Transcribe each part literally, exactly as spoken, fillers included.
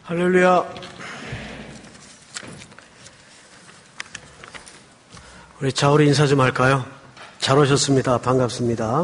할렐루야. 우리 좌우로 인사 좀 할까요? 잘 오셨습니다. 반갑습니다.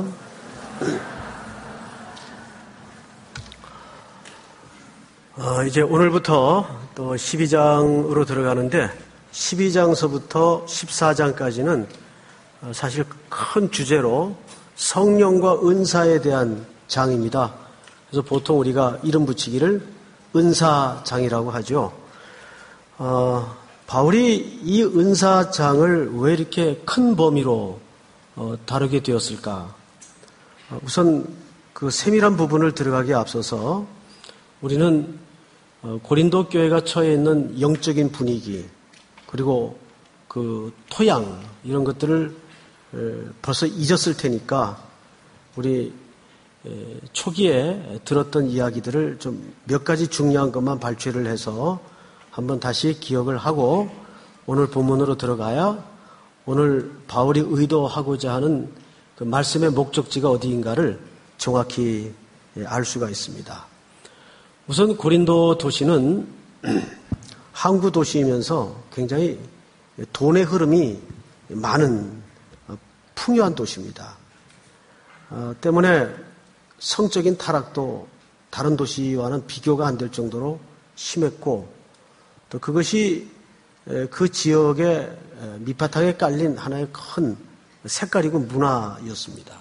어, 이제 오늘부터 또 십이 장으로 들어가는데 십이 장서부터 십사 장까지는 사실 큰 주제로 성령과 은사에 대한 장입니다. 그래서 보통 우리가 이름 붙이기를 은사장이라고 하죠. 어, 바울이 이 은사장을 왜 이렇게 큰 범위로 어, 다루게 되었을까? 어, 우선 그 세밀한 부분을 들어가기에 앞서서 우리는 어, 고린도 교회가 처해 있는 영적인 분위기 그리고 그 토양 이런 것들을 에, 벌써 잊었을 테니까 우리 에, 초기에 들었던 이야기들을 좀 몇 가지 중요한 것만 발췌를 해서 한번 다시 기억을 하고 오늘 본문으로 들어가야 오늘 바울이 의도하고자 하는 그 말씀의 목적지가 어디인가를 정확히 알 수가 있습니다. 우선 고린도 도시는 항구 도시이면서 굉장히 돈의 흐름이 많은 풍요한 도시입니다. 어, 때문에 성적인 타락도 다른 도시와는 비교가 안 될 정도로 심했고 또 그것이 그 지역의 밑바탕에 깔린 하나의 큰 색깔이고 문화였습니다.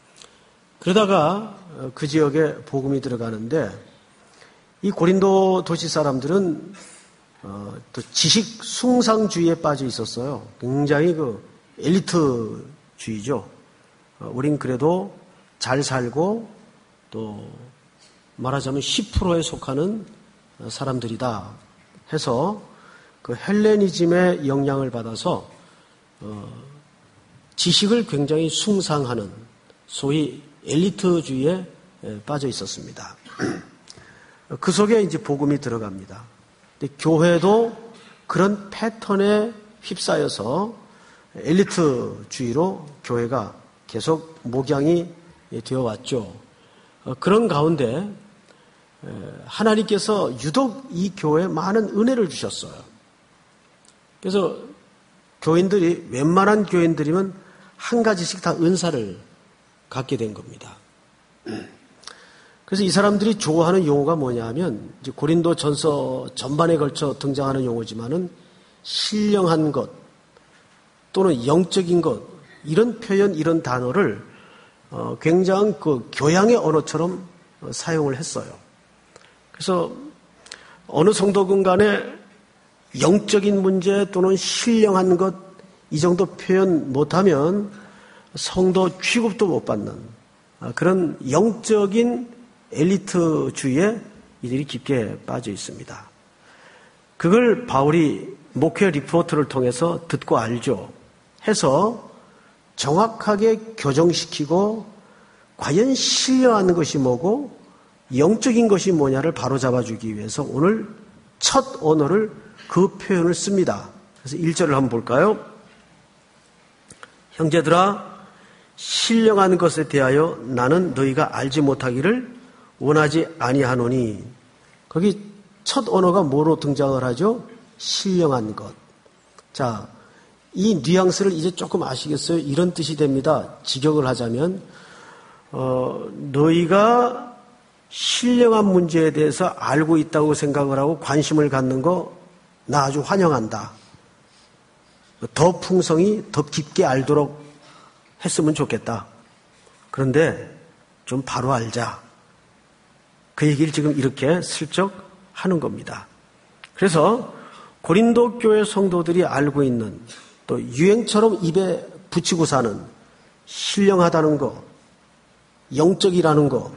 그러다가 그 지역에 복음이 들어가는데 이 고린도 도시 사람들은 또 지식 숭상주의에 빠져 있었어요. 굉장히 그 엘리트주의죠. 우린 그래도 잘 살고 또 말하자면 십 퍼센트에 속하는 사람들이다 해서 그 헬레니즘의 영향을 받아서 어, 지식을 굉장히 숭상하는 소위 엘리트주의에 빠져 있었습니다. 그 속에 이제 복음이 들어갑니다. 근데 교회도 그런 패턴에 휩싸여서 엘리트주의로 교회가 계속 목양이 되어 왔죠. 어, 그런 가운데 하나님께서 유독 이 교회에 많은 은혜를 주셨어요. 그래서 교인들이 웬만한 교인들이면 한 가지씩 다 은사를 갖게 된 겁니다. 그래서 이 사람들이 좋아하는 용어가 뭐냐 하면 이제 고린도 전서 전반에 걸쳐 등장하는 용어지만은 신령한 것 또는 영적인 것 이런 표현 이런 단어를 어, 굉장한 그 교양의 언어처럼 어, 사용을 했어요. 그래서 어느 성도군 간에 영적인 문제 또는 신령한 것 이 정도 표현 못하면 성도 취급도 못 받는 그런 영적인 엘리트주의에 이들이 깊게 빠져 있습니다. 그걸 바울이 목회 리포트를 통해서 듣고 알죠. 해서 정확하게 교정시키고 과연 신령한 것이 뭐고 영적인 것이 뭐냐를 바로잡아주기 위해서 오늘 첫 언어를 그 표현을 씁니다. 그래서 일 절을 한번 볼까요? 형제들아 신령한 것에 대하여 나는 너희가 알지 못하기를 원하지 아니하노니 거기 첫 언어가 뭐로 등장을 하죠? 신령한 것. 자, 이 뉘앙스를 이제 조금 아시겠어요? 이런 뜻이 됩니다. 직역을 하자면 어, 너희가 신령한 문제에 대해서 알고 있다고 생각을 하고 관심을 갖는 거 나 아주 환영한다. 더 풍성히 더 깊게 알도록 했으면 좋겠다. 그런데 좀 바로 알자. 그 얘기를 지금 이렇게 슬쩍 하는 겁니다. 그래서 고린도 교회 성도들이 알고 있는 또 유행처럼 입에 붙이고 사는 신령하다는 거, 영적이라는 거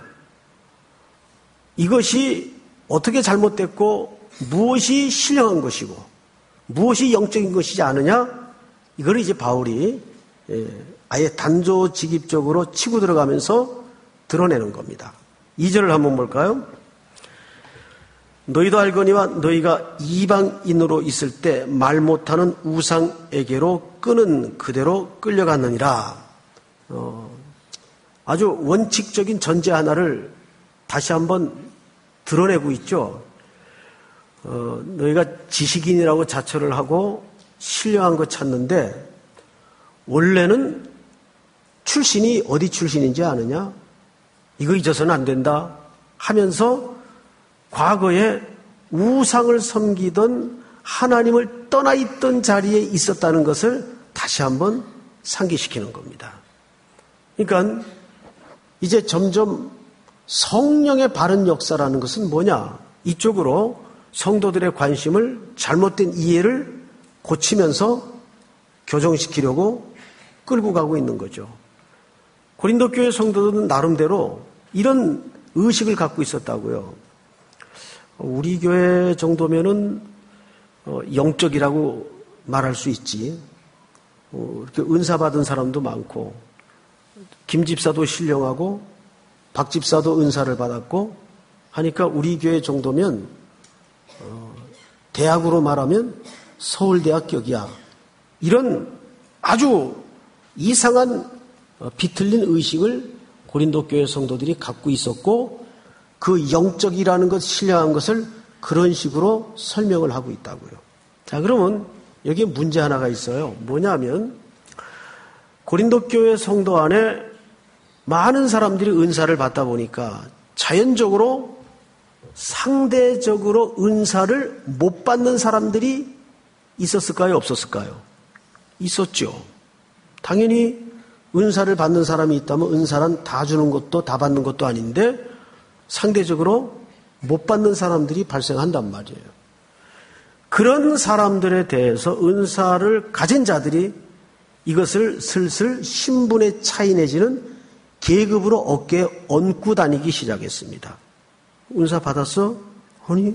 이것이 어떻게 잘못됐고 무엇이 신령한 것이고 무엇이 영적인 것이지 않느냐? 이걸 이제 바울이 아예 단조직입적으로 치고 들어가면서 드러내는 겁니다. 이 절을 한번 볼까요? 너희도 알거니와 너희가 이방인으로 있을 때 말 못하는 우상에게로 끄는 그대로 끌려갔느니라. 어, 아주 원칙적인 전제 하나를 다시 한번 드러내고 있죠. 어, 너희가 지식인이라고 자처를 하고 신령한 거 찾는데 원래는 출신이 어디 출신인지 아느냐? 이거 잊어서는 안 된다 하면서 과거에 우상을 섬기던 하나님을 떠나 있던 자리에 있었다는 것을 다시 한번 상기시키는 겁니다. 그러니까 이제 점점 성령의 바른 역사라는 것은 뭐냐? 이쪽으로 성도들의 관심을 잘못된 이해를 고치면서 교정시키려고 끌고 가고 있는 거죠. 고린도 교회 성도들은 나름대로 이런 의식을 갖고 있었다고요. 우리 교회 정도면은 영적이라고 말할 수 있지. 이렇게 은사 받은 사람도 많고, 김 집사도 신령하고, 박 집사도 은사를 받았고 하니까 우리 교회 정도면 대학으로 말하면 서울대학격이야. 이런 아주 이상한 비틀린 의식을 고린도 교회 성도들이 갖고 있었고, 그 영적이라는 것, 신령한 것을 그런 식으로 설명을 하고 있다고요. 자, 그러면 여기에 문제 하나가 있어요. 뭐냐면 고린도 교회 성도 안에 많은 사람들이 은사를 받다 보니까 자연적으로 상대적으로 은사를 못 받는 사람들이 있었을까요? 없었을까요? 있었죠. 당연히 은사를 받는 사람이 있다면 은사란 다 주는 것도 다 받는 것도 아닌데 상대적으로 못 받는 사람들이 발생한단 말이에요. 그런 사람들에 대해서 은사를 가진 자들이 이것을 슬슬 신분의 차이 내지는 계급으로 어깨에 얹고 다니기 시작했습니다. 은사 받았어? 아니,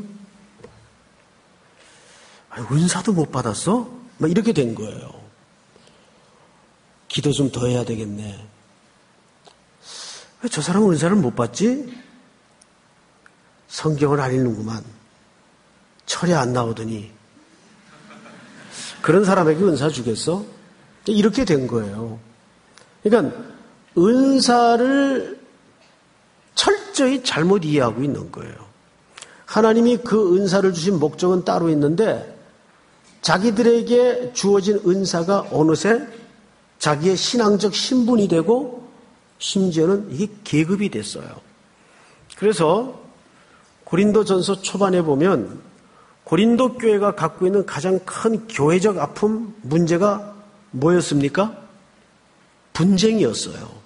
은사도 못 받았어? 막 이렇게 된 거예요. 기도 좀 더 해야 되겠네. 왜 저 사람은 은사를 못 받지? 성경을 안 읽는구만. 철이 안 나오더니. 그런 사람에게 은사 주겠어? 이렇게 된 거예요. 그러니까 은사를 철저히 잘못 이해하고 있는 거예요. 하나님이 그 은사를 주신 목적은 따로 있는데 자기들에게 주어진 은사가 어느새 자기의 신앙적 신분이 되고 심지어는 이게 계급이 됐어요. 그래서 고린도전서 초반에 보면 고린도 교회가 갖고 있는 가장 큰 교회적 아픔, 문제가 뭐였습니까? 분쟁이었어요.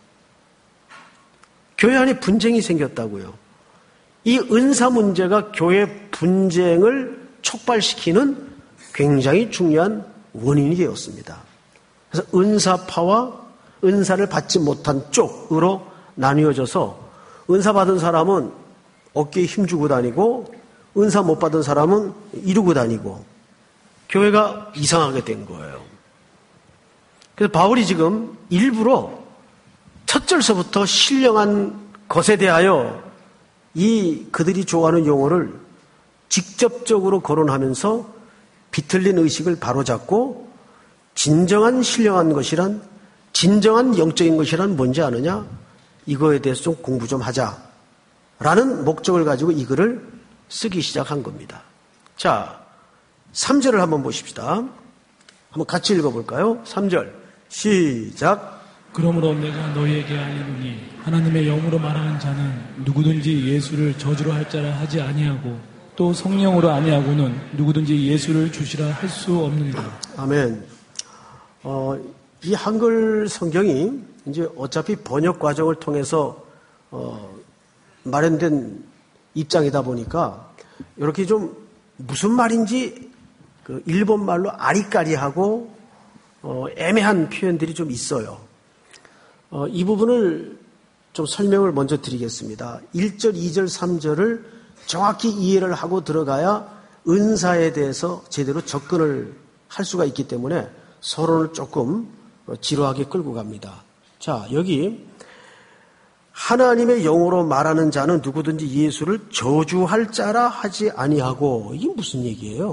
교회 안에 분쟁이 생겼다고요. 이 은사 문제가 교회 분쟁을 촉발시키는 굉장히 중요한 원인이 되었습니다. 그래서 은사파와 은사를 받지 못한 쪽으로 나뉘어져서 은사 받은 사람은 어깨에 힘주고 다니고 은사 못 받은 사람은 이루고 다니고 교회가 이상하게 된 거예요. 그래서 바울이 지금 일부러 첫 절서부터 신령한 것에 대하여 이 그들이 좋아하는 용어를 직접적으로 거론하면서 비틀린 의식을 바로잡고 진정한 신령한 것이란, 진정한 영적인 것이란 뭔지 아느냐? 이거에 대해서 좀 공부 좀 하자라는 목적을 가지고 이 글을 쓰기 시작한 겁니다. 자, 삼 절을 한번 보십시다. 한번 같이 읽어볼까요? 삼 절 시작. 그러므로 내가 너희에게 알리노니 하나님의 영으로 말하는 자는 누구든지 예수를 저주로 할 자라 하지 아니하고 또 성령으로 아니하고는 누구든지 예수를 주시라 할 수 없느니라. 아멘. 어, 이 한글 성경이 이제 어차피 번역 과정을 통해서 어, 마련된 입장이다 보니까 이렇게 좀 무슨 말인지 그 일본 말로 아리까리하고 어, 애매한 표현들이 좀 있어요. 어, 이 부분을 좀 설명을 먼저 드리겠습니다. 일 절, 이 절, 삼 절을 정확히 이해를 하고 들어가야 은사에 대해서 제대로 접근을 할 수가 있기 때문에 서론을 조금 지루하게 끌고 갑니다. 자, 여기 하나님의 영으로 말하는 자는 누구든지 예수를 저주할 자라 하지 아니하고, 이게 무슨 얘기예요?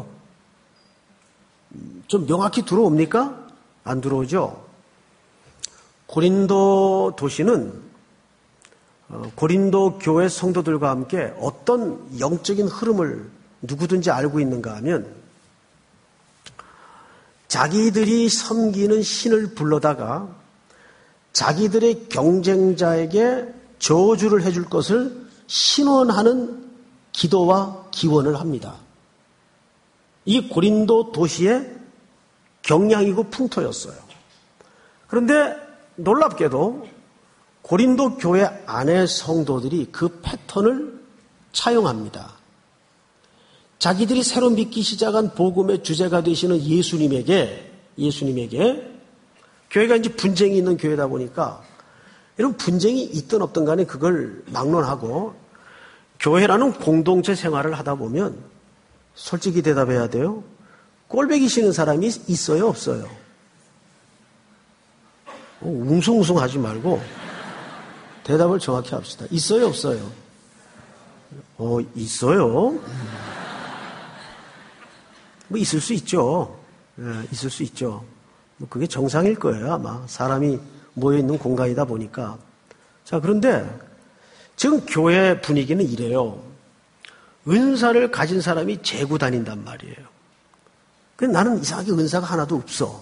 좀 명확히 들어옵니까? 안 들어오죠? 고린도 도시는 고린도 교회 성도들과 함께 어떤 영적인 흐름을 누구든지 알고 있는가 하면 자기들이 섬기는 신을 불러다가 자기들의 경쟁자에게 저주를 해줄 것을 신원하는 기도와 기원을 합니다. 이 고린도 도시의 경향이고 풍토였어요. 그런데 놀랍게도 고린도 교회 안의 성도들이 그 패턴을 차용합니다. 자기들이 새로 믿기 시작한 복음의 주제가 되시는 예수님에게, 예수님에게, 교회가 이제 분쟁이 있는 교회다 보니까 이런 분쟁이 있든 없든 간에 그걸 막론하고 교회라는 공동체 생활을 하다 보면 솔직히 대답해야 돼요. 꼴배기 싫은 사람이 있어요, 없어요? 웅숭웅숭 하지 말고 대답을 정확히 합시다. 있어요, 없어요? 어, 있어요. 뭐 있을 수 있죠. 예, 있을 수 있죠. 뭐 그게 정상일 거예요, 아마. 사람이 모여있는 공간이다 보니까. 자, 그런데 지금 교회 분위기는 이래요. 은사를 가진 사람이 재고 다닌단 말이에요. 근데 나는 이상하게 은사가 하나도 없어.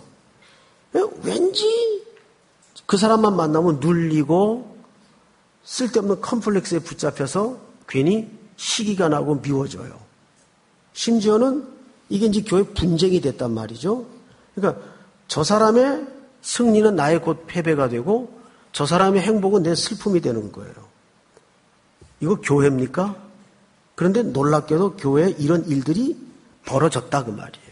왠지 그 사람만 만나면 눌리고 쓸데없는 컴플렉스에 붙잡혀서 괜히 시기가 나고 미워져요. 심지어는 이게 이제 교회 분쟁이 됐단 말이죠. 그러니까 저 사람의 승리는 나의 곧 패배가 되고 저 사람의 행복은 내 슬픔이 되는 거예요. 이거 교회입니까? 그런데 놀랍게도 교회에 이런 일들이 벌어졌다 그 말이에요.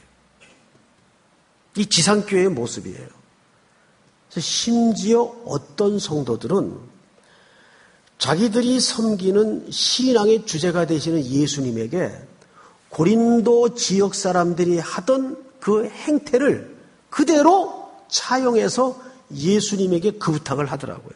이 지상교회의 모습이에요. 그래서 심지어 어떤 성도들은 자기들이 섬기는 신앙의 주제가 되시는 예수님에게 고린도 지역 사람들이 하던 그 행태를 그대로 차용해서 예수님에게 그 부탁을 하더라고요.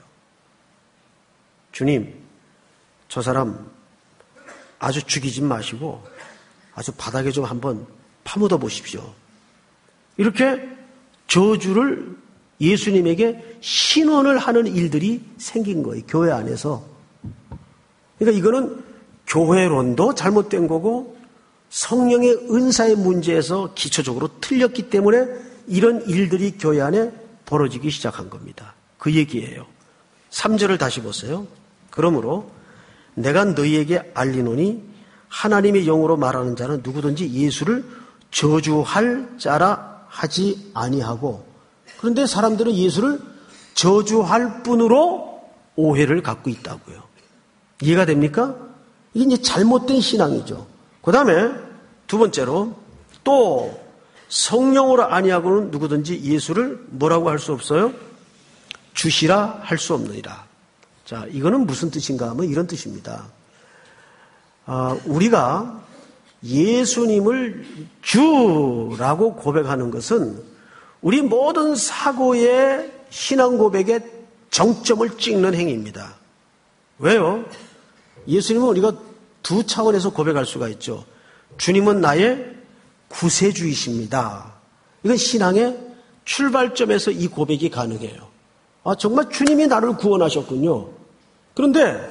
주님, 저 사람 아주 죽이지 마시고 아주 바닥에 좀 한번 파묻어 보십시오. 이렇게 저주를 예수님에게 신원을 하는 일들이 생긴 거예요. 교회 안에서. 그러니까 이거는 교회론도 잘못된 거고 성령의 은사의 문제에서 기초적으로 틀렸기 때문에 이런 일들이 교회 안에 벌어지기 시작한 겁니다. 그 얘기예요. 삼 절을 다시 보세요. 그러므로 내가 너희에게 알리노니 하나님의 영으로 말하는 자는 누구든지 예수를 저주할 자라 하지 아니하고, 그런데 사람들은 예수를 저주할 뿐으로 오해를 갖고 있다고요. 이해가 됩니까? 이게 이제 잘못된 신앙이죠. 그 다음에 두 번째로 또 성령으로 아니하고는 누구든지 예수를 뭐라고 할 수 없어요? 주시라 할 수 없느니라. 자, 이거는 무슨 뜻인가 하면 이런 뜻입니다. 아, 우리가 예수님을 주라고 고백하는 것은 우리 모든 사고의 신앙 고백의 정점을 찍는 행위입니다. 왜요? 예수님은 우리가 두 차원에서 고백할 수가 있죠. 주님은 나의 구세주이십니다. 이건 신앙의 출발점에서 이 고백이 가능해요. 아, 정말 주님이 나를 구원하셨군요. 그런데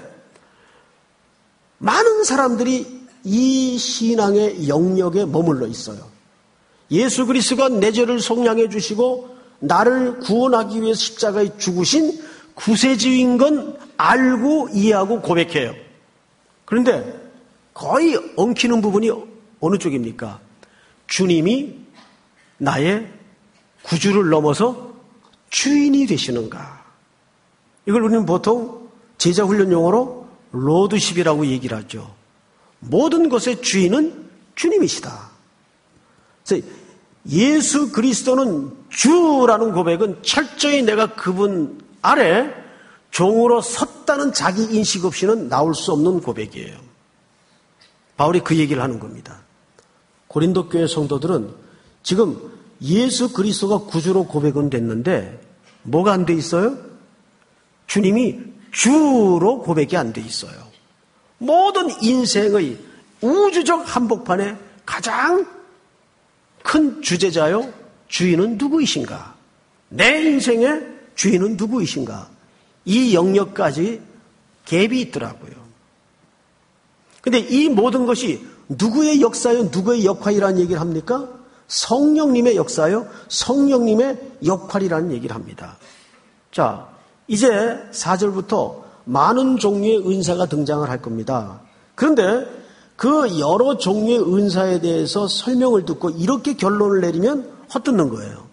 많은 사람들이 이 신앙의 영역에 머물러 있어요. 예수 그리스도가 내 죄를 속량해 주시고 나를 구원하기 위해 십자가에 죽으신 구세주인 건 알고 이해하고 고백해요. 그런데 거의 엉키는 부분이 어느 쪽입니까? 주님이 나의 구주를 넘어서 주인이 되시는가? 이걸 우리는 보통 제자훈련 용어로 로드십이라고 얘기를 하죠. 모든 것의 주인은 주님이시다. 그래서 예수 그리스도는 주라는 고백은 철저히 내가 그분 아래 종으로 섰다는 자기 인식 없이는 나올 수 없는 고백이에요. 바울이 그 얘기를 하는 겁니다. 고린도 교회 성도들은 지금 예수 그리스도가 구주로 고백은 됐는데 뭐가 안 돼 있어요? 주님이 주로 고백이 안 돼 있어요. 모든 인생의 우주적 한복판에 가장 큰 주제자요, 주인은 누구이신가? 내 인생의 주인은 누구이신가? 이 영역까지 갭이 있더라고요. 근데 이 모든 것이 누구의 역사요? 누구의 역할이라는 얘기를 합니까? 성령님의 역사요? 성령님의 역할이라는 얘기를 합니다. 자, 이제 사 절부터 많은 종류의 은사가 등장을 할 겁니다. 그런데 그 여러 종류의 은사에 대해서 설명을 듣고 이렇게 결론을 내리면 헛듣는 거예요.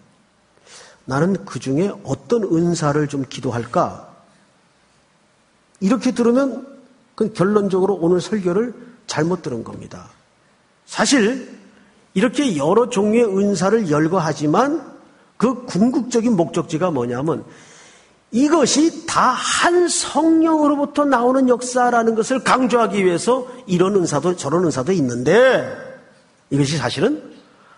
나는 그 중에 어떤 은사를 좀 기도할까? 이렇게 들으면 그 결론적으로 오늘 설교를 잘못 들은 겁니다. 사실 이렇게 여러 종류의 은사를 열거하지만 그 궁극적인 목적지가 뭐냐면 이것이 다 한 성령으로부터 나오는 역사라는 것을 강조하기 위해서 이런 은사도 저런 은사도 있는데 이것이 사실은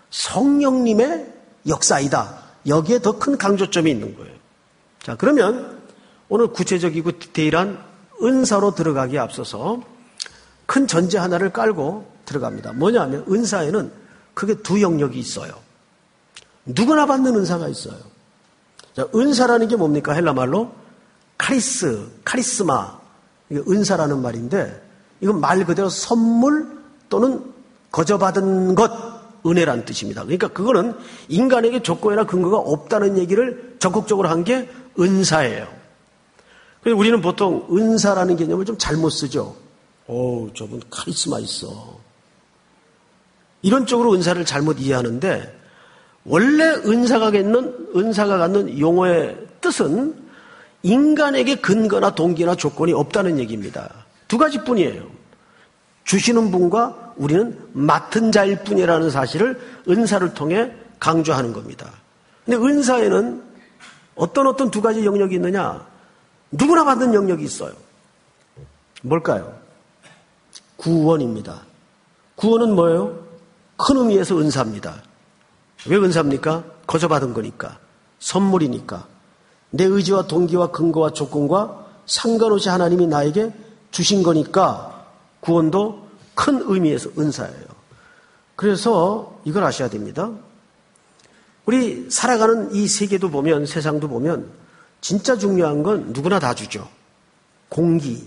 성령님의 역사이다. 여기에 더 큰 강조점이 있는 거예요. 자, 그러면 오늘 구체적이고 디테일한 은사로 들어가기에 앞서서 큰 전제 하나를 깔고 들어갑니다. 뭐냐면 은사에는 크게 두 영역이 있어요. 누구나 받는 은사가 있어요. 자, 은사라는 게 뭡니까? 헬라말로 카리스, 카리스마, 이게 은사라는 말인데 이건 말 그대로 선물 또는 거저받은 것, 은혜란 뜻입니다. 그러니까 그거는 인간에게 조건이나 근거가 없다는 얘기를 적극적으로 한 게 은사예요. 그래서 우리는 보통 은사라는 개념을 좀 잘못 쓰죠. 오, 저분 카리스마 있어. 이런 쪽으로 은사를 잘못 이해하는데 원래 은사가 갖는, 은사가 갖는 용어의 뜻은 인간에게 근거나 동기나 조건이 없다는 얘기입니다. 두 가지뿐이에요. 주시는 분과 우리는 맡은 자일 뿐이라는 사실을 은사를 통해 강조하는 겁니다. 근데 은사에는 어떤 어떤 두 가지 영역이 있느냐? 누구나 받는 영역이 있어요. 뭘까요? 구원입니다. 구원은 뭐예요? 큰 의미에서 은사입니다. 왜 은사입니까? 거저받은 거니까. 선물이니까. 내 의지와 동기와 근거와 조건과 상관없이 하나님이 나에게 주신 거니까 구원도 큰 의미에서 은사예요. 그래서 이걸 아셔야 됩니다. 우리 살아가는 이 세계도 보면 세상도 보면 진짜 중요한 건 누구나 다 주죠. 공기.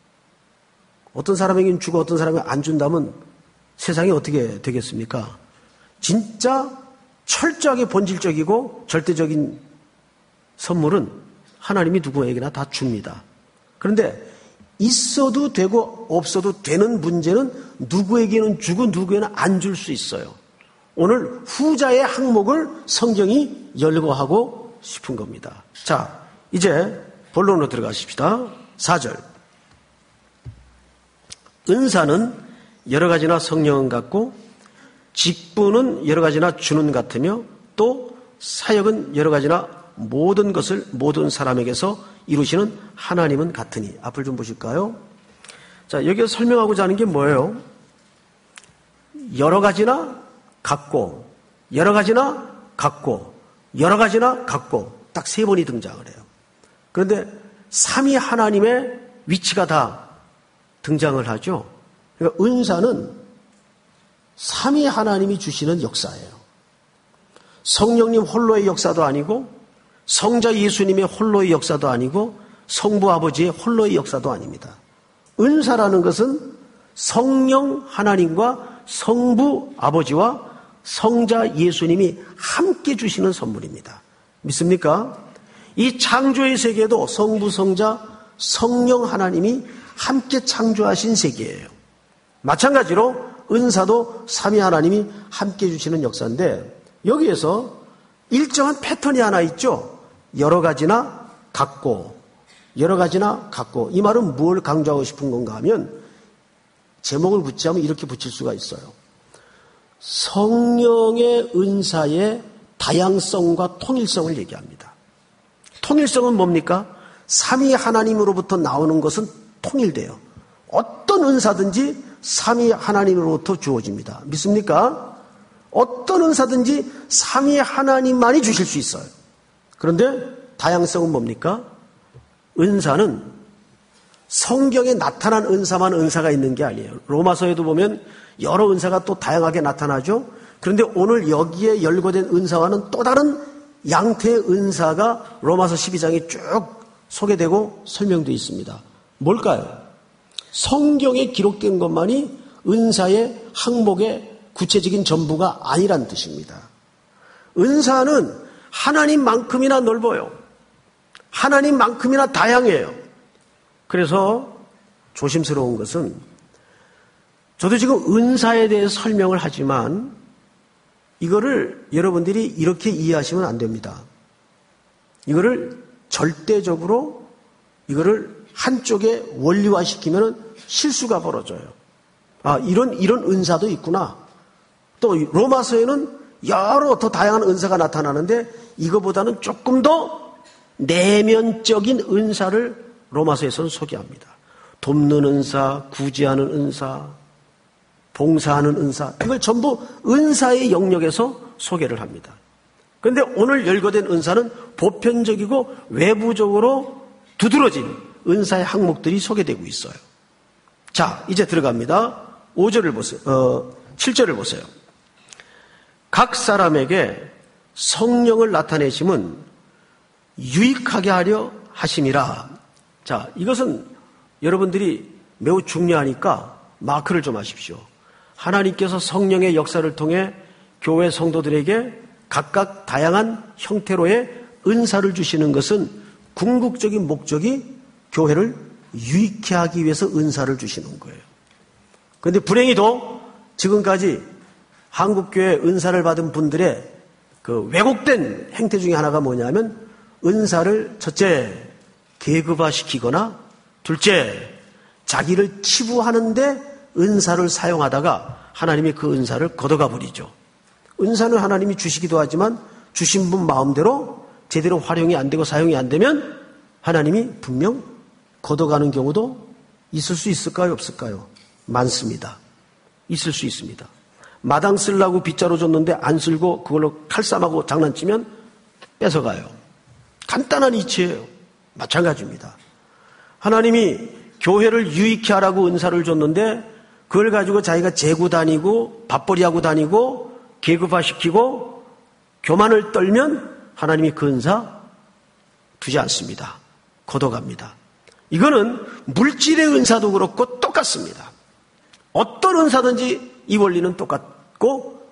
어떤 사람에게는 주고 어떤 사람에게 안 준다면 세상이 어떻게 되겠습니까? 진짜 철저하게 본질적이고 절대적인 선물은 하나님이 누구에게나 다 줍니다. 그런데 있어도 되고 없어도 되는 문제는 누구에게는 주고 누구에게는 안 줄 수 있어요. 오늘 후자의 항목을 성경이 열거하고 싶은 겁니다. 자, 이제 본론으로 들어가십시다. 사 절. 은사는 여러 가지나 성령은 같고 직분은 여러 가지나 주는 같으며 또 사역은 여러 가지나 모든 것을 모든 사람에게서 이루시는 하나님은 같으니. 앞을 좀 보실까요? 자, 여기서 설명하고자 하는 게 뭐예요? 여러 가지나 같고 여러 가지나 같고 여러 가지나 같고 딱 세 번이 등장을 해요. 그런데 삼위 하나님의 위치가 다 등장을 하죠. 그러니까 은사는 삼위 하나님이 주시는 역사예요. 성령님 홀로의 역사도 아니고 성자 예수님의 홀로의 역사도 아니고 성부 아버지의 홀로의 역사도 아닙니다. 은사라는 것은 성령 하나님과 성부 아버지와 성자 예수님이 함께 주시는 선물입니다. 믿습니까? 이 창조의 세계도 성부, 성자, 성령 하나님이 함께 창조하신 세계예요. 마찬가지로 은사도 삼위 하나님이 함께 주시는 역사인데 여기에서 일정한 패턴이 하나 있죠. 여러 가지나 같고 여러 가지나 같고. 이 말은 뭘 강조하고 싶은 건가 하면 제목을 붙이자면 이렇게 붙일 수가 있어요. 성령의 은사의 다양성과 통일성을 얘기합니다. 통일성은 뭡니까? 삼위 하나님으로부터 나오는 것은 통일돼요. 어떤 은사든지 삼위 하나님으로부터 주어집니다. 믿습니까? 어떤 은사든지 삼위 하나님만이 주실 수 있어요. 그런데 다양성은 뭡니까? 은사는 성경에 나타난 은사만 은사가 있는 게 아니에요. 로마서에도 보면 여러 은사가 또 다양하게 나타나죠. 그런데 오늘 여기에 열거된 은사와는 또 다른 양태의 은사가 로마서 십이 장에 쭉 소개되고 설명되어 있습니다. 뭘까요? 성경에 기록된 것만이 은사의 항목의 구체적인 전부가 아니란 뜻입니다. 은사는 하나님만큼이나 넓어요. 하나님만큼이나 다양해요. 그래서 조심스러운 것은 저도 지금 은사에 대해 설명을 하지만 이거를 여러분들이 이렇게 이해하시면 안 됩니다. 이거를 절대적으로 이거를 한쪽에 원리화시키면 실수가 벌어져요. 아, 이런 이런 은사도 있구나. 또 로마서에는 여러 더 다양한 은사가 나타나는데 이거보다는 조금 더 내면적인 은사를 로마서에서는 소개합니다. 돕는 은사, 구제하는 은사, 봉사하는 은사, 이걸 전부 은사의 영역에서 소개를 합니다. 그런데 오늘 열거된 은사는 보편적이고 외부적으로 두드러진 은사의 항목들이 소개되고 있어요. 자, 이제 들어갑니다. 오 절을 보세요. 어, 칠 절을 보세요. 각 사람에게 성령을 나타내심은 유익하게 하려 하심이라. 자, 이것은 여러분들이 매우 중요하니까 마크를 좀 하십시오. 하나님께서 성령의 역사를 통해 교회 성도들에게 각각 다양한 형태로의 은사를 주시는 것은 궁극적인 목적이 교회를 유익해 하기 위해서 은사를 주시는 거예요. 그런데 불행히도 지금까지 한국교회 은사를 받은 분들의 그 왜곡된 행태 중에 하나가 뭐냐면 은사를 첫째 계급화시키거나 둘째 자기를 치부하는데 은사를 사용하다가 하나님이 그 은사를 걷어가 버리죠. 은사는 하나님이 주시기도 하지만 주신 분 마음대로 제대로 활용이 안 되고 사용이 안 되면 하나님이 분명 걷어가는 경우도 있을 수 있을까요? 없을까요? 많습니다. 있을 수 있습니다. 마당 쓰려고 빗자루 줬는데 안 쓸고 그걸로 칼싸움하고 장난치면 뺏어가요. 간단한 이치예요. 마찬가지입니다. 하나님이 교회를 유익해 하라고 은사를 줬는데 그걸 가지고 자기가 재고 다니고 밥벌이하고 다니고 계급화시키고 교만을 떨면 하나님이 그 은사 두지 않습니다. 걷어갑니다. 이거는 물질의 은사도 그렇고 똑같습니다. 어떤 은사든지 이 원리는 똑같고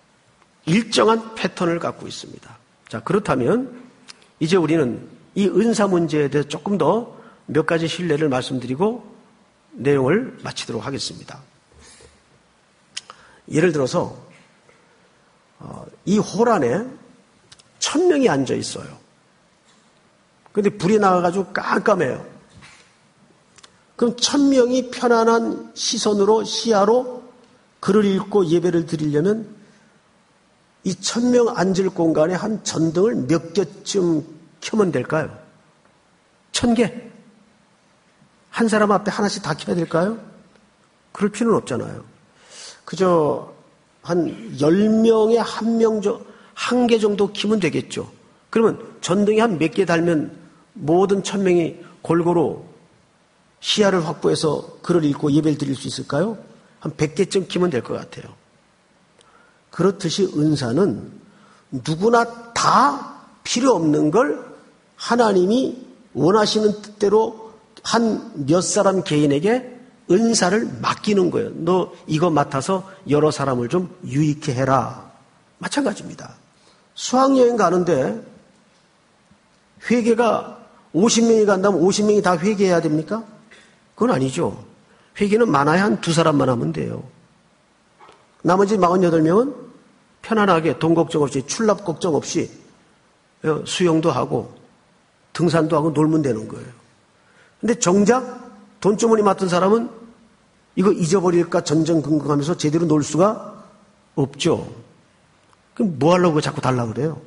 일정한 패턴을 갖고 있습니다. 자, 그렇다면 이제 우리는 이 은사 문제에 대해 조금 더 몇 가지 신뢰를 말씀드리고 내용을 마치도록 하겠습니다. 예를 들어서 이 홀 안에 천 명이 앉아 있어요. 그런데 불이 나가가지고 깜깜해요. 그럼 천 명이 편안한 시선으로 시야로 글을 읽고 예배를 드리려면 이 천 명 앉을 공간에 한 전등을 몇 개쯤 켜면 될까요? 천 개? 한 사람 앞에 하나씩 다 켜야 될까요? 그럴 필요는 없잖아요. 그저 한 열 명에 한 명, 한 개 정도 켜면 되겠죠. 그러면 전등이 한 몇 개 달면 모든 천 명이 골고루 시야를 확보해서 글을 읽고 예배를 드릴 수 있을까요? 한 백 개쯤 켜면 될 것 같아요. 그렇듯이 은사는 누구나 다 필요 없는 걸 하나님이 원하시는 뜻대로 한 몇 사람 개인에게 은사를 맡기는 거예요. 너 이거 맡아서 여러 사람을 좀 유익해 해라. 마찬가지입니다. 수학여행 가는데 회계가 오십 명이 간다면 오십 명이 다 회계해야 됩니까? 그건 아니죠. 회계는 많아야 한 두 사람만 하면 돼요. 나머지 사십팔 명은 편안하게 돈 걱정 없이 출납 걱정 없이 수영도 하고 등산도 하고 놀면 되는 거예요. 근데 정작 돈주머니 맡은 사람은 이거 잊어버릴까 전전긍긍하면서 제대로 놀 수가 없죠. 그럼 뭐 하려고 자꾸 달라고 그래요?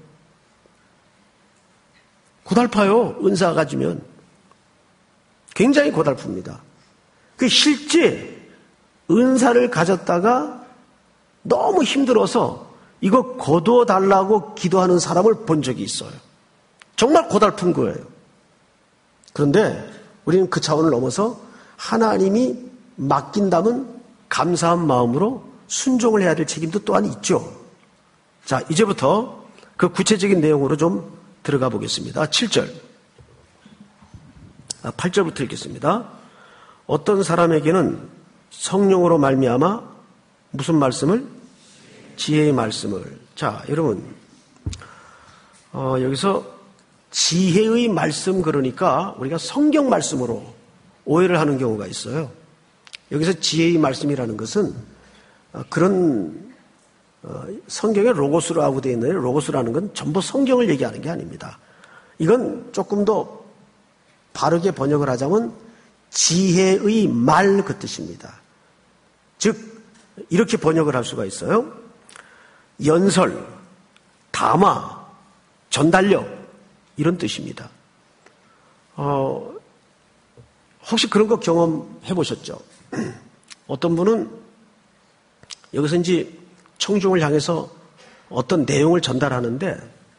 고달파요. 은사가 가지면. 굉장히 고달픕니다. 그 실제 은사를 가졌다가 너무 힘들어서 이거 거두어 달라고 기도하는 사람을 본 적이 있어요. 정말 고달픈 거예요. 그런데 우리는 그 차원을 넘어서 하나님이 맡긴다면 감사한 마음으로 순종을 해야 될 책임도 또한 있죠. 자, 이제부터 그 구체적인 내용으로 좀 들어가 보겠습니다. 칠 절. 아, 팔 절부터 읽겠습니다. 어떤 사람에게는 성령으로 말미암아 무슨 말씀을? 지혜의 말씀을. 자, 여러분, 어, 여기서 지혜의 말씀 그러니까 우리가 성경 말씀으로 오해를 하는 경우가 있어요. 여기서 지혜의 말씀이라는 것은 그런 성경에 로고스라고 되어 있는데 로고스라는 건 전부 성경을 얘기하는 게 아닙니다. 이건 조금 더 바르게 번역을 하자면 지혜의 말 그 뜻입니다. 즉 이렇게 번역을 할 수가 있어요. 연설, 담화, 전달력 이런 뜻입니다. 어, 혹시 그런 거 경험해 보셨죠? 어떤 분은 여기서 이제 청중을 향해서 어떤 내용을 전달하는데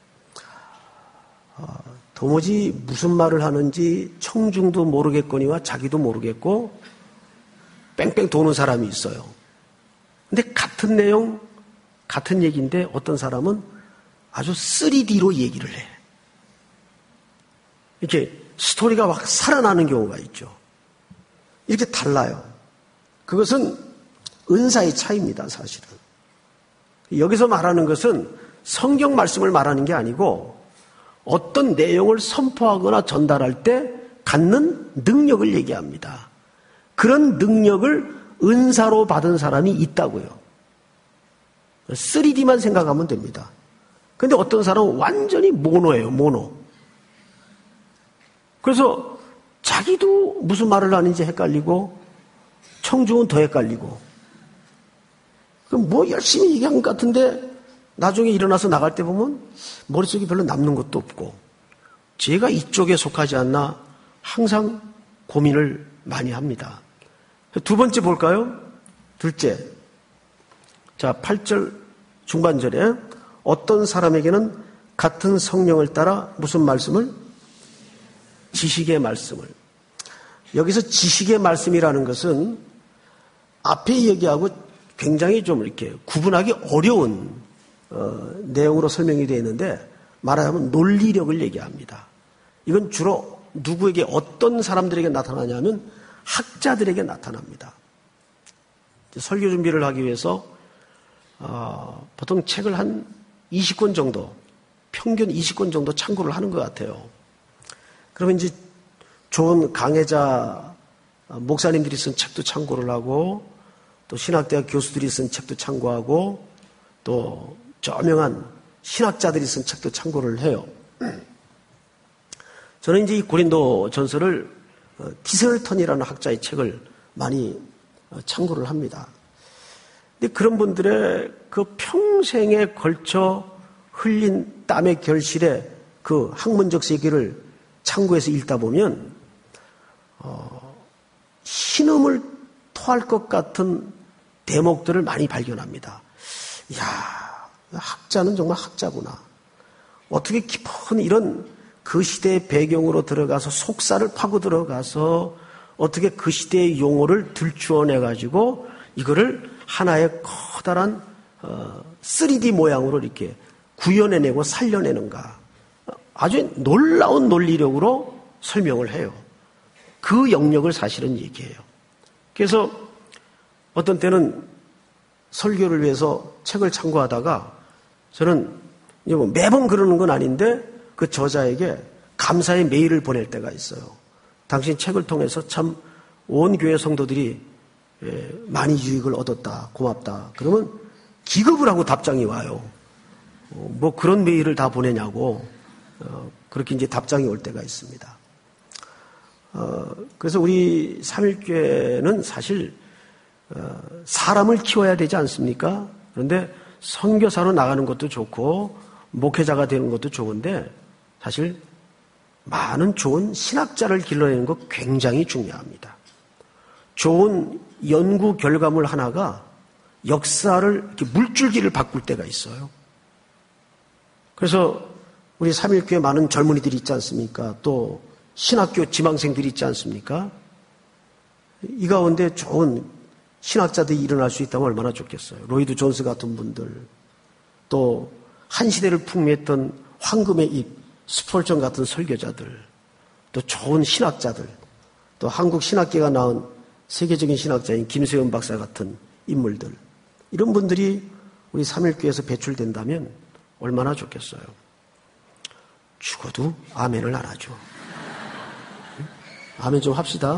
어, 도무지 무슨 말을 하는지 청중도 모르겠거니와 자기도 모르겠고 뺑뺑 도는 사람이 있어요. 근데 같은 내용, 같은 얘기인데 어떤 사람은 아주 쓰리디로 얘기를 해. 이렇게 스토리가 막 살아나는 경우가 있죠. 이렇게 달라요. 그것은 은사의 차이입니다, 사실은. 여기서 말하는 것은 성경 말씀을 말하는 게 아니고 어떤 내용을 선포하거나 전달할 때 갖는 능력을 얘기합니다. 그런 능력을 은사로 받은 사람이 있다고요. 쓰리디만 생각하면 됩니다. 그런데 어떤 사람은 완전히 모노예요, 모노. 그래서 자기도 무슨 말을 하는지 헷갈리고 청중은 더 헷갈리고 그럼 뭐 열심히 얘기한 것 같은데 나중에 일어나서 나갈 때 보면 머릿속에 별로 남는 것도 없고 제가 이쪽에 속하지 않나 항상 고민을 많이 합니다. 두 번째 볼까요? 둘째. 자, 팔 절 중반절에 어떤 사람에게는 같은 성령을 따라 무슨 말씀을? 지식의 말씀을. 여기서 지식의 말씀이라는 것은 앞에 얘기하고 굉장히 좀 이렇게 구분하기 어려운 어, 내용으로 설명이 되어 있는데 말하자면 논리력을 얘기합니다. 이건 주로 누구에게 어떤 사람들에게 나타나냐면 학자들에게 나타납니다. 설교 준비를 하기 위해서 어, 보통 책을 한 이십 권 정도, 평균 이십 권 정도 참고를 하는 것 같아요. 그러면 이제 좋은 강해자 목사님들이 쓴 책도 참고를 하고 또 신학대학 교수들이 쓴 책도 참고하고 또 저명한 신학자들이 쓴 책도 참고를 해요. 저는 이제 이 고린도 전서를 티셀턴이라는 학자의 책을 많이 참고를 합니다. 근데 그런 분들의 그 평생에 걸쳐 흘린 땀의 결실에 그 학문적 세계를 참고해서 읽다 보면 어, 신음을 토할 것 같은 대목들을 많이 발견합니다. 이야, 학자는 정말 학자구나. 어떻게 깊은 이런 그 시대의 배경으로 들어가서 속사를 파고 들어가서 어떻게 그 시대의 용어를 들추어내가지고 이거를 하나의 커다란 어, 쓰리디 모양으로 이렇게 구현해내고 살려내는가. 아주 놀라운 논리력으로 설명을 해요. 그 영역을 사실은 얘기해요. 그래서 어떤 때는 설교를 위해서 책을 참고하다가 저는 이제 뭐 매번 그러는 건 아닌데 그 저자에게 감사의 메일을 보낼 때가 있어요. 당신 책을 통해서 참 온 교회 성도들이 많이 유익을 얻었다. 고맙다. 그러면 기겁을 하고 답장이 와요. 뭐 그런 메일을 다 보내냐고 그렇게 이제 답장이 올 때가 있습니다. 그래서 우리 삼일교회는 사실 사람을 키워야 되지 않습니까? 그런데 선교사로 나가는 것도 좋고 목회자가 되는 것도 좋은데 사실 많은 좋은 신학자를 길러내는 것 굉장히 중요합니다. 좋은 연구 결과물 하나가 역사를 이렇게 물줄기를 바꿀 때가 있어요. 그래서 우리 삼일교회 많은 젊은이들이 있지 않습니까? 또 신학교 지망생들이 있지 않습니까? 이 가운데 좋은 신학자들이 일어날 수 있다면 얼마나 좋겠어요. 로이드 존스 같은 분들, 또 한 시대를 풍미했던 황금의 잎, 스폴전 같은 설교자들, 또 좋은 신학자들, 또 한국 신학계가 낳은 세계적인 신학자인 김세현 박사 같은 인물들, 이런 분들이 우리 삼일교회에서 배출된다면 얼마나 좋겠어요. 죽어도 아멘을 안 하죠. 아멘 좀 합시다.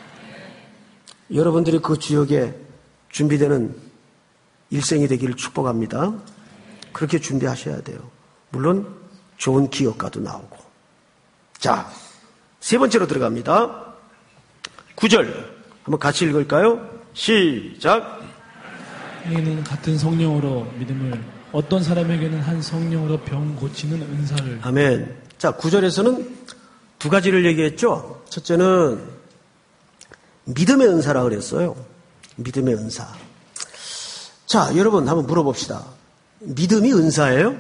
여러분들이 그 주역에 준비되는 일생이 되기를 축복합니다. 그렇게 준비하셔야 돼요. 물론 좋은 기업가도 나오고. 자, 세 번째로 들어갑니다. 구 절 한번 같이 읽을까요? 시작. 에게는 같은 성령으로 믿음을, 어떤 사람에게는 한 성령으로 병 고치는 은사를. 아멘. 자, 구 절에서는 두 가지를 얘기했죠. 첫째는 믿음의 은사라 그랬어요. 믿음의 은사. 자, 여러분 한번 물어봅시다. 믿음이 은사예요?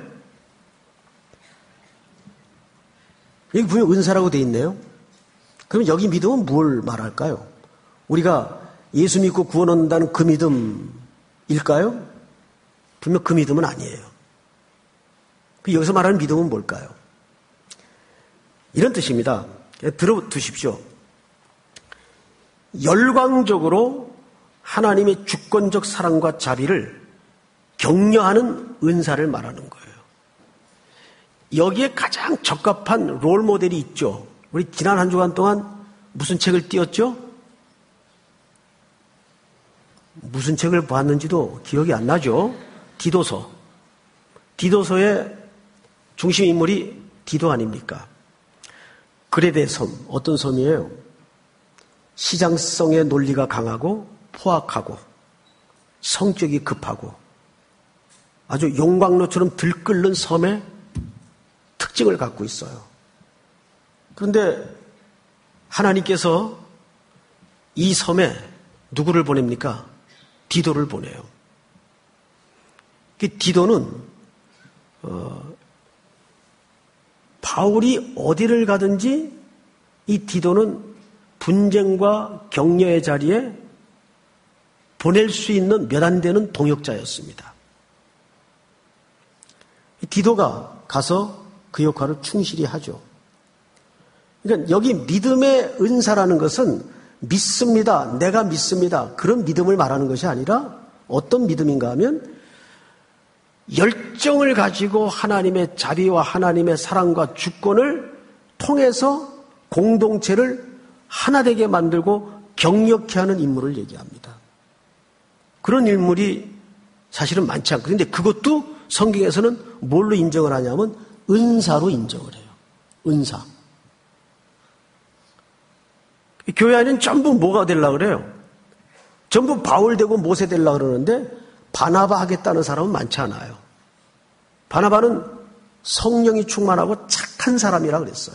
여기 분명 은사라고 돼 있네요. 그럼 여기 믿음은 뭘 말할까요? 우리가 예수 믿고 구원 얻는다는 그 믿음일까요? 분명 그 믿음은 아니에요. 여기서 말하는 믿음은 뭘까요? 이런 뜻입니다. 들어두십시오. 열광적으로 하나님의 주권적 사랑과 자비를 격려하는 은사를 말하는 거예요. 여기에 가장 적합한 롤 모델이 있죠. 우리 지난 한 주간 동안 무슨 책을 띄웠죠? 무슨 책을 봤는지도 기억이 안 나죠? 디도서. 디도서의 중심 인물이 디도 아닙니까? 그레데 섬, 어떤 섬이에요? 시장성의 논리가 강하고 포악하고 성격이 급하고 아주 용광로처럼 들끓는 섬의 특징을 갖고 있어요. 그런데 하나님께서 이 섬에 누구를 보냅니까? 디도를 보내요. 디도는 어, 바울이 어디를 가든지 이 디도는 분쟁과 격려의 자리에 보낼 수 있는 몇 안 되는 동역자였습니다. 디도가 가서 그 역할을 충실히 하죠. 그러니까 여기 믿음의 은사라는 것은 믿습니다, 내가 믿습니다, 그런 믿음을 말하는 것이 아니라 어떤 믿음인가 하면 열정을 가지고 하나님의 자비와 하나님의 사랑과 주권을 통해서 공동체를 하나 되게 만들고 격려케 하는 인물을 얘기합니다. 그런 인물이 사실은 많지 않고, 그런데 그것도 성경에서는 뭘로 인정을 하냐면 은사로 인정을 해요. 은사. 교회 안에는 전부 뭐가 되려고 그래요? 전부 바울 되고 모세 되려고 그러는데 바나바 하겠다는 사람은 많지 않아요. 바나바는 성령이 충만하고 착한 사람이라 그랬어요.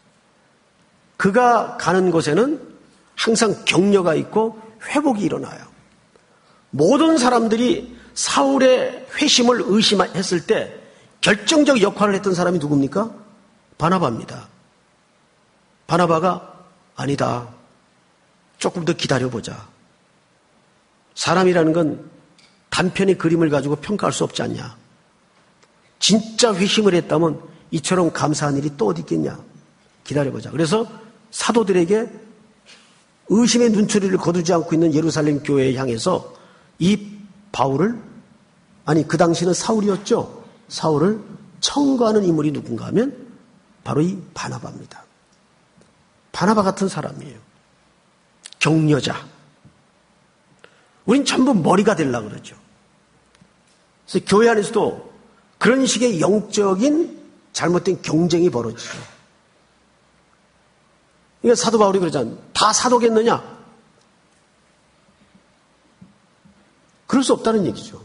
그가 가는 곳에는 항상 격려가 있고 회복이 일어나요. 모든 사람들이 사울의 회심을 의심했을 때 결정적 역할을 했던 사람이 누굽니까? 바나바입니다. 바나바가 아니다, 조금 더 기다려보자. 사람이라는 건 단편의 그림을 가지고 평가할 수 없지 않냐. 진짜 회심을 했다면 이처럼 감사한 일이 또 어디 있겠냐. 기다려보자. 그래서 사도들에게 의심의 눈초리를 거두지 않고 있는 예루살렘 교회에 향해서 이 바울을, 아니 그 당시는 사울이었죠. 사울을 청구하는 인물이 누군가 하면 바로 이 바나바입니다. 바나바 같은 사람이에요. 격려자. 우린 전부 머리가 되려고 그러죠. 그래서 교회 안에서도 그런 식의 영적인 잘못된 경쟁이 벌어지죠. 그러니까 사도 바울이 그러잖아요. 다 사도겠느냐? 그럴 수 없다는 얘기죠.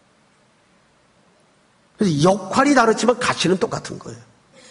그래서 역할이 다르지만 가치는 똑같은 거예요.